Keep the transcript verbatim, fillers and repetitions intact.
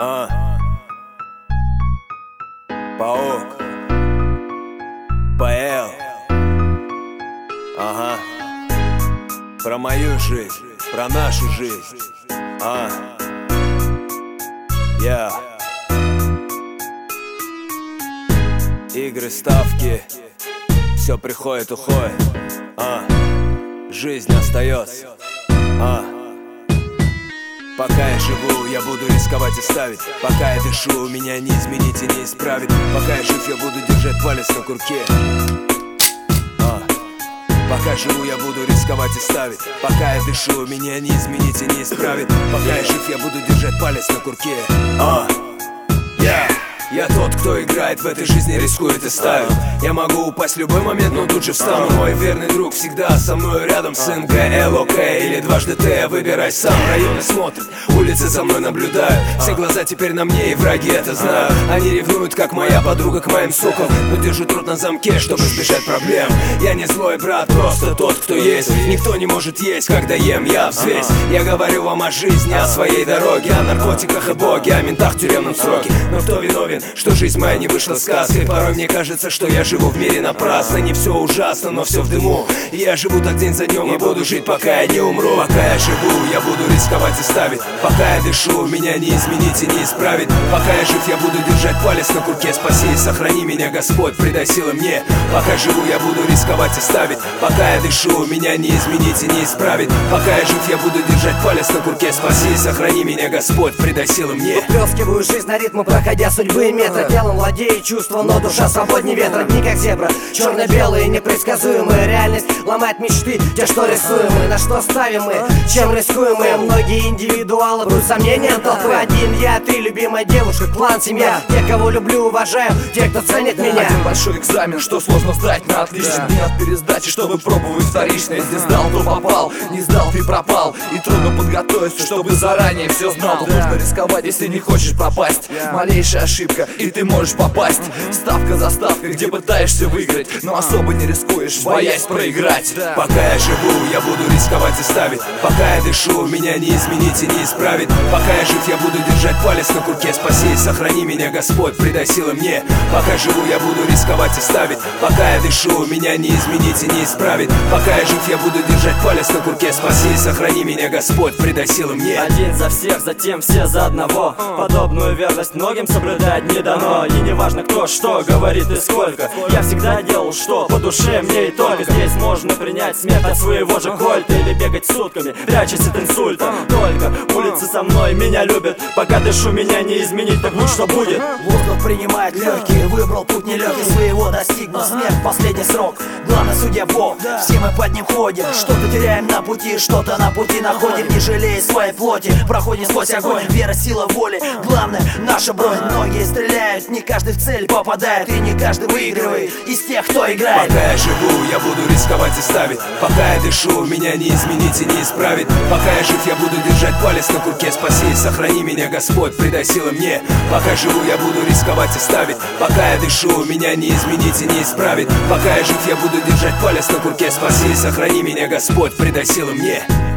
А. Паук. ПЛ. Ага. Про мою жизнь, про нашу жизнь. А. Я. Игры, ставки. Все приходит, уходит. А. Жизнь остается. А. Пока я живу, я буду рисковать и ставить. Пока я дышу, меня не изменить и не исправить. Пока я жив, я буду держать палец на курке. а. Пока живу, я буду рисковать и ставить. Пока я дышу, меня не изменить и не исправить. Пока я жив, я буду держать палец на курке. а. Yeah. Я тот, кто играет в этой жизни, рискует и ставит. Я могу упасть в любой момент, но тут же встану. Мой верный друг всегда со мной рядом. С эн гэ эл о кей или дважды Т. Выбирай сам, районы смотрят, улицы за мной наблюдают. Все глаза теперь на мне, и враги это знают. Они ревнуют, как моя подруга к моим сукам, но держат рот на замке, чтобы избежать проблем. Я не злой брат, просто тот, кто есть. Никто не может есть, когда ем я взвесь. Я говорю вам о жизни, о своей дороге, о наркотиках и боге, о ментах в тюремном сроке. Но кто виновен, что жизнь моя не вышла сказкой? Порой мне кажется, что я живу в мире напрасно. Не все ужасно, но все в дыму. И я живу так день за днем и буду жить, пока я не умру. Пока я живу, я буду рисковать и ставить. Пока я дышу, меня не изменить и не исправить. Пока я жив, я буду держать палец на курке. Спаси и сохрани меня, Господь, придай силы мне. Пока живу, я буду рисковать и ставить. Пока я дышу, меня не изменить и не исправить. Пока я жив, я буду держать палец на курке. Спаси и сохрани меня, Господь, придай силы мне. Выплескиваю жизнь на ритмы, проходя судьбы метра. Телом владеет чувство, но душа свободнее ветра. Дни как зебра, черно-белые, непредсказуемые. Реальность ломает мечты, те, что рисуем мы. На что ставим мы, чем рискуем мы. Многие индивидуалы будут сомнением толпы. Один я, ты, любимая девушка, клан, семья. Те, кого люблю, уважаю, те, кто ценит меня. Один большой экзамен, что сложно сдать на отлично. Дни от пересдачи, чтобы пробовать вторично. Если сдал, то попал, не сдал, ты пропал. И трудно подготовиться, чтобы заранее все знал. Тут нужно рисковать, если не хочешь пропасть. Малейшая ошибка, и ты можешь попасть. Ставка за ставкой, где пытаешься выиграть, но особо не рискуешь, боясь проиграть. Пока я живу, я буду рисковать и ставить. Пока я дышу, меня не изменить и не исправить. Пока я жив, я буду держать палец на курке. Спаси и сохрани меня, Господь, придай силы мне. Пока живу, я буду рисковать и ставить. Пока я дышу, меня не изменить и не исправить. Пока я жив, я буду держать палец на курке. Спаси и сохрани меня, Господь, придай силы мне. Один за всех, затем все за одного. Подобную верность многим соблюдать не дано. И не важно кто что говорит и сколько. Я всегда делал что по душе мне, и только здесь можно принять смерть от своего же кольта. Или бегать сутками, прячась от инсульта. Только улицы со мной меня любят. Пока дышу, меня не изменить, так будь что будет. Воздух принимает легкие, выбрал путь нелегкий. Своего достигнув, смерть последний срок. Главный судья Бог, все мы под ним ходим. Что-то теряем на пути, что-то на пути находим. Не жалея своей плоти, проходим сквозь огонь. Вера, сила воли, главное наша бронь. Многие стреляют, не каждый в цель попадает. И не каждый выигрывает из тех, кто играет. Пока я живу, я буду рисковать и ставить. Пока я дышу, меня не изменить и не исправить. Пока я жив, я буду держать палец на курке. Спаси и сохрани меня, Господь, придай силы мне. Пока живу, я буду рисковать и ставить. Пока я дышу, меня не изменить и не исправить. Пока я жив, я буду держать палец на курке. Спаси и сохрани меня, Господь, придай силы мне.